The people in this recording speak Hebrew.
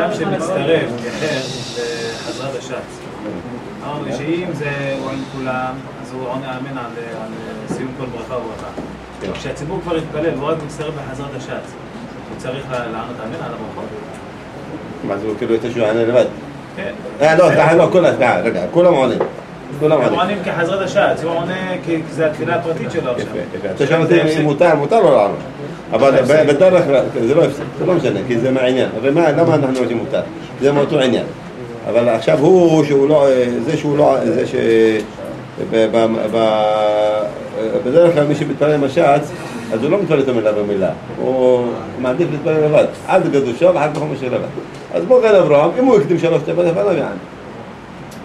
אדם שמצטרף כחר בחזרת השץ. אמרנו שאם הוא עם כולם, אז הוא עונה אמן על סיום כל ברכה וברכה. כשהציבור כבר יתפלל, הוא רק מצטרף בחזרת השץ, הוא צריך לענות אמן על הברכות? מה זה, הוא כאילו יוצא שהוא יענה לבד? כן. לא, כולם עונים. הם עונים כחזרת השץ, הוא עונה כי זה התפילה הפרטית שלו עכשיו. אתה שואל אותי אם מותר לא לענות. אבל בדרך כלל, זה לא הפסק, זה לא משנה, כי זה מהעניין. הרי למה אנחנו יודעים מותר? זה מאותו עניין. אבל עכשיו בדרך כלל מי שמתפלל עם השץ, אז הוא לא מתפלל איתו מילה במילה. הוא מעדיף להתפלל לבד. עד גדושו ואחר כך הוא משאיר לבד. אז בוא כאן אברהם, אם הוא יקדים 3 תיבות, איפה לא יען.